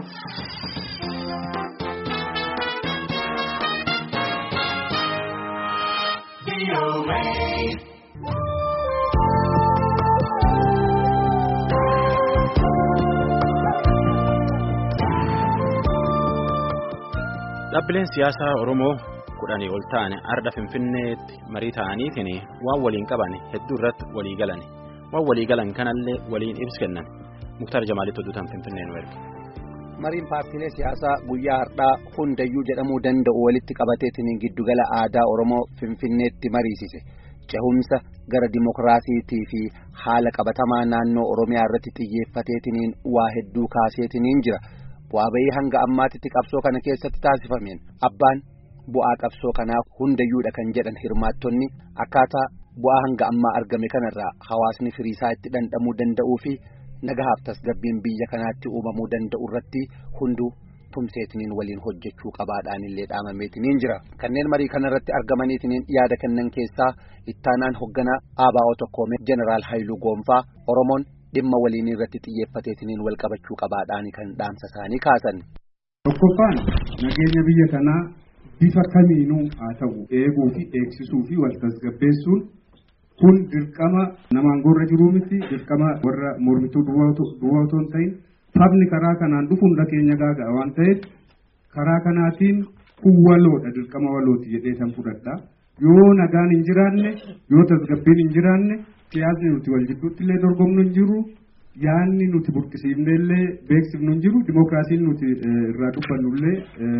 Dhaabbileen siyaasaa Oromoo kudhanii ol ta'an arda Finfinneetti marii ta'aniitiin waan waliin qaban hedduu irratti walii galan. Waan walii galan kanallee waliin ibsa kennan. Muktaar Jamaalitti hojjetan Finfinnee nu erge. Mariin paartiilee siyaasaa guyyaa har'aa hundayyuu jedhamuu danda'u walitti qabateetiin giddugala aadaa Oromoo Finfinneetti mariisise. Cehumsa gara dimokiraasiitii fi haala qabatamaa naannoo Oromiyaa irratti xiyyeeffateetiin waa hedduu kaaseetiin jira. Bu'aa bahii hanga ammaatitti qabsoo kana keessatti taasifameen abbaan bu'aa qabsoo kanaa hundayyuudha kan jedhan hirmaattonni akkaataa bu'aa hanga ammaa argame kanarraa hawaasni firiisaa itti dhandhamuu danda'uu fi nagahaaf tasgabbiin biyya kanaatti uumamuu danda'u irratti hunduu tumseetiniin waliin hojjechuu qabaadhaan illee dhaamameetiniin jira. Kanneen marii kanarratti argamaniitiniin yaada kennan keessaa ittaanaan hoogganaa ABO tokkoomee Jeneraal Haayiluu Goonfaa Oromoon dhimma waliin irratti xiyyeeffateetiniin wal qabachuu qabaadhaan kan dhaamsa isaanii kaasan. Tokkoffaan nageenya biyya kanaa bifa kamiinuu haa ta'u eeguu fi eegsisuu fi wal tasgabbeessuun kun dirqama namaan gorra jiruu miti dirqama warra mormituu duwwaa otoo hin ta'in sabni karaa kanaan dhufu hunda keenya gaaga'a waan ta'eef karaa kanaatiin kun waloodha dirqama walooti jedhee san fudhadha. Yoo nagaan hin jiraanne yoo tasgabbiin hin jiraanne siyaasni nuti wal jidduutti illee dorgomnu hin jiru yaanni nuti burqisiifne illee beeksifnu hin jiru dimokiraasiin nuti irraa dubbannu illee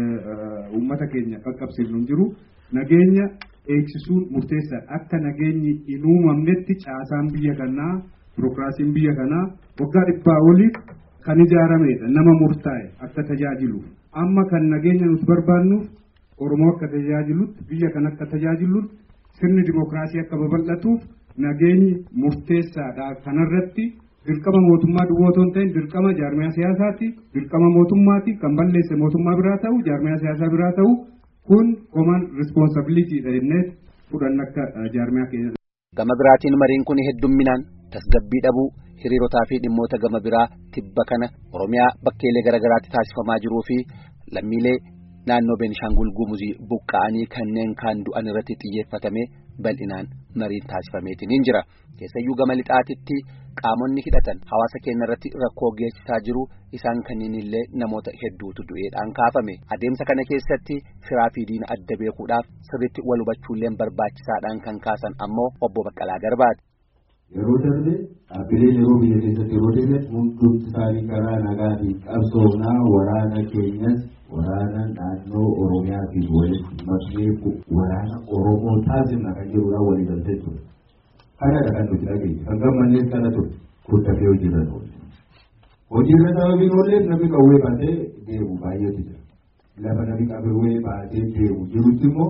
uummata keenya qaqqabsiifnu hin jiru nageenya eegsisuun murteessaa akka nageenyi hin uumamnetti caasaan biyya kanaa birokiraasiin biyya kanaa waggaa 100 oliif kan ijaaramedha nama murtaa'e akka tajaajiluuf amma kan nageenya nuti barbaannuuf Oromoo akka tajaajilutti biyya kan akka tajaajilutti sirni dimokiraasii akka babal'atuuf nageenyi murteessaadha kanarratti dirqama mootummaa duwwaa otoo hin ta'in dirqama jaarmiyaa siyaasaati dirqama mootummaati kan balleesse mootummaa biraa ta'u jaarmiyaa siyaasaa biraa ta'u kun common responsibility dha jennee fudhanna akka jaarmiyaa keenya. Gama biraatiin mariin kun heddumminaan tasgabbii dhabuu hiriirotaa fi dhimmoota gama biraa tibba kana Oromiyaa bakkeelee garaagaraatti taasifamaa jiruu fi lammiilee naannoo Beenishaangul Gumuzii buqqa'anii kanneen kaan du'an irratti xiyyeeffatame bal'inaan mariin taasifameetiin jira. Keessayyuu gama lixaatitti qaamonni hidhatan hawaasa keenya irratti rakkoo geessisaa jiru isaan kanneen illee namoota hedduutu du'eedhaan kaafame. Adeemsa kana keessatti firaa fi diina adda beekuudhaaf sirriitti wal hubachuulleen barbaachisaadhaan kan kaasan ammoo obbo Baqqalaa Garbaati. Yeroo darbe dhaabbileen yeroo biyya keessatti yeroo deeman hundumti isaanii karaa nagaa fi qabsoomnaa waraana keenyas waraana naannoo Oromiyaa fi walitti maknee waraana Oromoo taasifna kan jedhuudhaan walii galtee ture. Kanadha kan nuti dhageesse kan gammannees kana ture kun dafee hojiirra oole. Hojiirra sababiin oolleef namni qawwee baatee deemu baay'eetu jira. Lafa namni qawwee baatee deemu jirutti immoo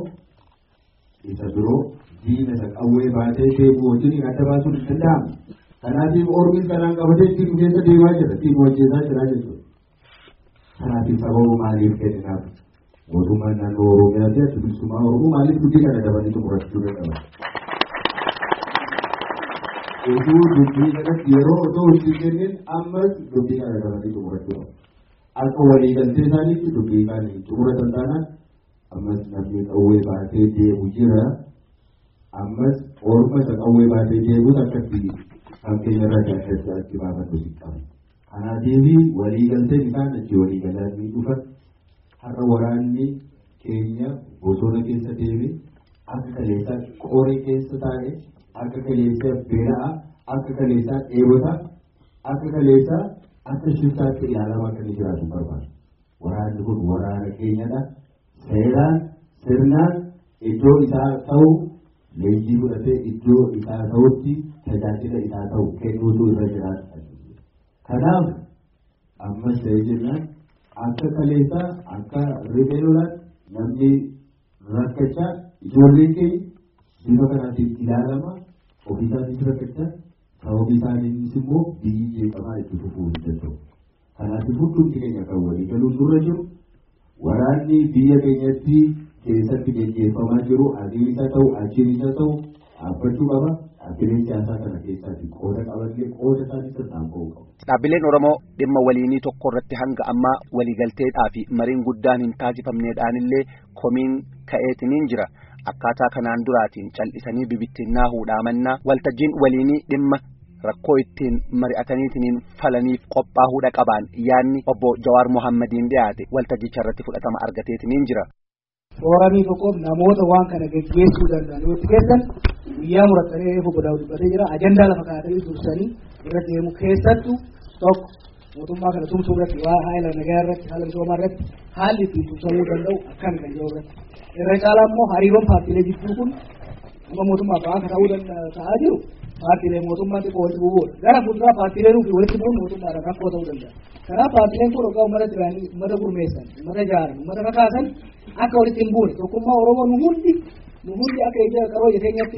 isa biroo diina isa qawwee baatee deemu wajjin adda baasuun hin danda'amu. Kanaatiif Oromiin kanaan qabatee ittiin keessa deemaa jira ittiin hojjetaa jira jechuudha. Kanaatiif sababa maaliif kenninaaf mootummaan naannoo Oromiyaa fi adda bilisummaa Oromoo maaliif dubbii kana dabalii xumurachuu danda'u? Utuu dubbii kanatti yeroo otoo hojii kenneen ammas dubbii kana dabalii xumurachuu qabu. Akka waliigaltee isaaniitti dubbii kana xumuratan taanaan ammas namni qawwee baatee deemu jira. Ammas Oromoo isa qawwee baatee deemuun akkatti kan keenya irraa jaallatti baafatu si qabu. Kanaatiif waliigalteen isaan achi waliigalanii dhufan har'a waraanni keenya bosona keessa deeme akka kaleessaa qoree keessa taa'e akka kaleessaa beela'a akka kaleessaa dheebota akka kaleessaa akka shiftaatti ilaalamaa kan jiraatu barbaadu. Waraanni kun waraana keenyadha. Seeraan sirnaan iddoo isaa ta'u leenjii fudhatee iddoo isaa ta'utti tajaajila isaa ta'u kennuutu irra jiraatu. Kanaaf ammas ta'ee jennaan akka kaleessaa akka ribeelolaan namni rakkachaa ijoolleen keenya bifa kanaatiin ilaalama ofii isaaniis rakkachaa sababii isaaniinis immoo biyyi jeeqamaa itti fufuu hin danda'u. Kanaatiif hundumti keenya kan walii galuun durra jiru waraanni biyya keenyatti keessatti gaggeeffamaa jiru adiin isa ta'u achiin isa ta'u dhaabbachuu qaba. Dhaabbileen siyaasaa kana keessatti qooda qabanillee qooda isaanii sirnaan ba'uu qabu. Dhaabbileen Oromoo dhimma waliinii tokko irratti hanga ammaa waliigalteedhaa fi mariin guddaan hin taasifamneedhaanillee komiin ka'eetiniin jira. Akkaataa kanaan duraatiin cal'isanii bibittinnaa huudhaamannaa waltajjiin waliinii dhimma rakkoo ittiin mari'ataniitiin falaniif qophaa'uudha qabaan yaadni obbo Jawaar Mohammadiin dhiyaate waltajjicha irratti fudhatama argateetiniin jira. Fooramii tokkoof namoota waan kana geggeessuu danda'an yoo keessan guyyaa murattanii reefu godhaa dubbatee jira. Ajandaa lafa kaa'atanii dursanii irra deemu keessattuu tokko mootummaa kana tumsuu irratti waa haala nagaa irratti haala misoomaa irratti haalli ittiin tumsamuu danda'u akkan kan jiru irratti. Irra caalaa immoo hariiroon paartiilee jidduu kun amma mootummaa ba'aa ta'uu ta'aa jiru paartiilee mootummaa xiqqoo walitti bu'uudha. Gara fuulduraa paartiilee nuuf walitti bu'uun mootummaadhaan rakkoo ta'uu danda'a. Kanaaf paartiileen kun ogaa uummata duraanii uummata gurmeessan uummata ijaaran uummata kakaasan akka walitti hin buune tokkummaa Oromoo nu hundi akka ija qaroo jireenyatti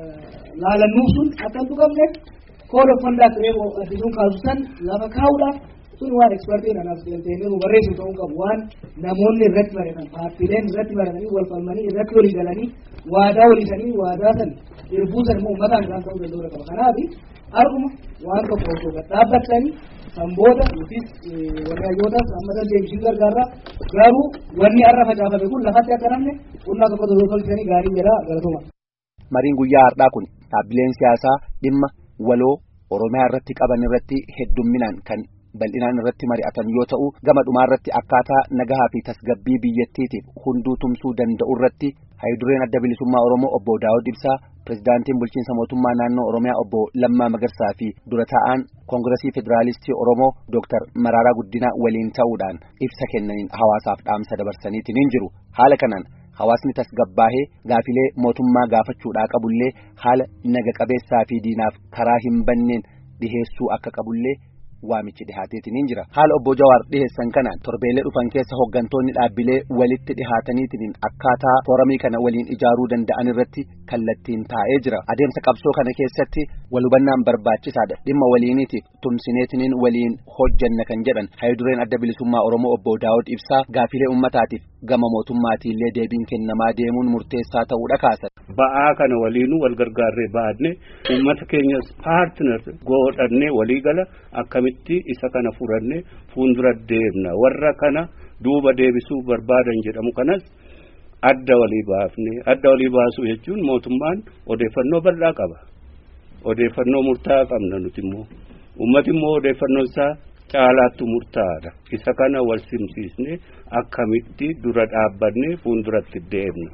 laalannuuf sun akka hin tuqamne code of conduct reeboo addisuun kaasusan lafa kaa'uudhaaf sun waan ekspertiin anaaf seenee nu barreessu ta'uu qabu waan namoonni irratti baratan paartiileen irratti baratanii wal falmanii irratti walii galanii waadaa waliisanii waadaa san irbuu san immoo uummataan isaan ta'uu danda'u qaba. Kanaaf arguma waan tokko osoo gad dhaabbatanii kan booda yookiis warri hayyootaas amma deebisuu gargaarra garuu wanni har'a facaafame kun lafatti akka namne qonnaa tokko tolchisanii gaarii jedha galatuma. Mariin guyyaa har'aa kun dhaabbileen siyaasaa dhimma waloo Oromiyaa irratti qaban irratti heddumminaan kan bal'inaan irratti mari'atan yoo ta'u gama dhumaa irratti akkaataa nagahaa fi tasgabbii biyyattiitiif hunduu tumsuu danda'u irratti hayyudureen adda bilisummaa Oromoo obbo Daawud Ibsaa, pirezidaantiin bulchiinsa mootummaa naannoo Oromiyaa obbo Lammaa Magarsaa fi dura taa'aan Koongiresii Federaalistii Oromoo Dr. Maraaraa Guddinaa waliin ta'uudhaan ibsa kennaniin hawaasaaf dhaamsa dabarsaniitiin jiru. Haala kanaan hawaasni tasgabbaahee gaafilee mootummaa gaafachuudhaa qabullee haala naga qabeessaa fi diinaaf karaa hin banneen dhiheessuu akka qabullee waamichi dhihaateetiin jira. Haala obbo Jawaar dhiheessan kanaan torbeelee dhufan keessa hooggantoonni dhaabbilee walitti dhihaataniitiin akkaataa fooramii kana waliin ijaaruu danda'an irratti kallattiin taa'ee jira. Adeemsa qabsoo kana keessatti walhubannaan barbaachisaadha. Dhimma waliiniitiif tumsineetiin waliin hojjanna kan jedhan hayyudureen adda bilisummaa Oromoo obbo Daawud Ibsaa gaafilee uummataatiif gama mootummaatiillee deebiin kennamaa deemuun murteessaa ta'uudha kaasan. Ba'aa kana waliinuu wal gargaarree baadne uummata keenyas paartiner godhannee waliigala akkamitti isa kana furanne fuuldura deemna warra kana duuba deebisuu barbaadan jedhamu kanas adda walii baafne adda walii baasuu jechuun mootummaan odeeffannoo bal'aa qaba. Odeeffannoo murtaa'aa qabna nuti immoo uummati immoo odeeffannoo isaa caalaatti murtaa'aadha. Isa kana wal simsiisne akkamitti dura dhaabbanne fuulduratti deemna.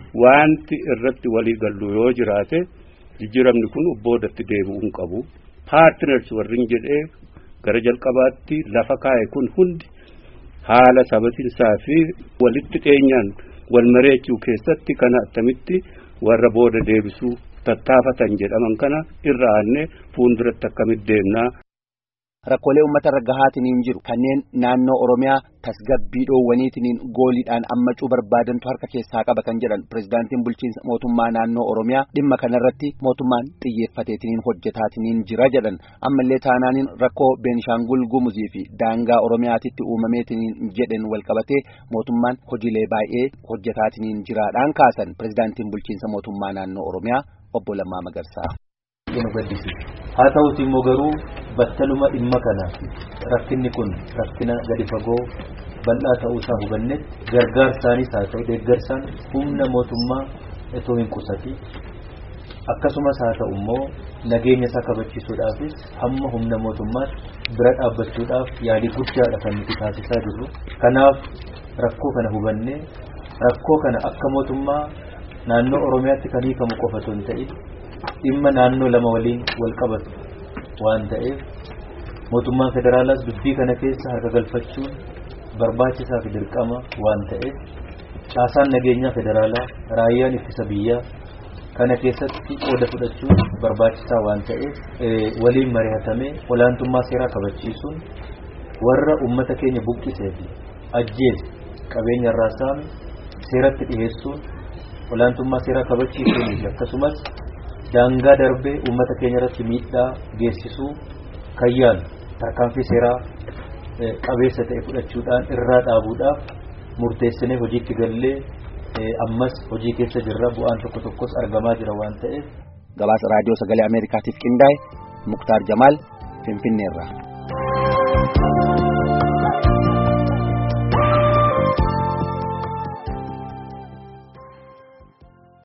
Wanti irratti walii gallu yoo jiraate jijjiiramni kun boodatti deebi'uu hin qabu. Partners warrin jedhee gara jalqabaatti lafa kaa'e kun hundi haala sabatinsaa fi walitti dhiyeenyaan wal mareechuu keessatti kana attamitti warra booda deebisuu tattaafatan jedhaman kana irra aanne fuulduratti akkamitti deemnaa. Rakkoolee uummata irra gahaatiin jiru kanneen naannoo Oromiyaa tasgabbii dhoowwaniitiin gooliidhaan ammacuu barbaadantu harka keessaa qaba kan jedhan pirezidaantiin bulchiinsa mootummaa naannoo Oromiyaa dhimma kanarratti mootummaan xiyyeeffateetiin hojjetaatiin jira jedhan ammallee taanaaniin rakkoo Beenishaangul Gumuzii fi daangaa Oromiyaatitti uumameetiin jedhan walqabatee mootummaan hojiilee baay'ee hojjetaatiin jiraadhaan kaasan pirezidaantiin bulchiinsa mootummaa naannoo Oromiyaa obbo Lammaa Magarsaa. Haa ta'uutii immoo garuu battaluma dhimma kana rakkinni kun rakkina gadi fagoo bal'aa ta'uusaa hubannetti gargaarsaanis haa ta'u deeggarsaan humna mootummaa itoo hin qusati akkasumas haa ta'u immoo nageenya isaa kabachiisuudhaafis hamma humna mootummaatti bira dhaabbachuudhaaf yaalii guddaadha kan nuti taasisaa jirru. Kanaaf rakkoo kana hubannee rakkoo kana akka mootummaa naannoo Oromiyaatti kan hiikamu qofa osoo hin ta'in dhimma naannoo lama waliin wal qabatu waan ta'eef mootummaan federaalaas dubbii kana keessa harka galfachuun barbaachisaa fi dirqama waan ta'eef caasaan nageenyaa federaalaa raayyaan ittisa biyyaa kana keessatti qooda fudhachuun barbaachisaa waan ta'eef waliin mari'atamee olaantummaa seeraa kabachiisuun warra uummata keenya buqqisee fi ajjeese qabeenya irraa saame seeratti dhiheessuun olaantummaa seeraa kabachiisuun akkasumas daangaa darbee uummata keenya irratti miidhaa geessisuu kayyaan tarkaanfii seeraa qabeessa ta'e fudhachuudhaan irraa dhaabuudhaaf murteessinee hojiitti gallee ammas hojii keessa jirra bu'aan tokko tokkos argamaa jira waan ta'eef. Gabaasa raadiyoo sagalee Ameerikaatiif qindaa'e Muktaar Jamaal Finfinneerraa.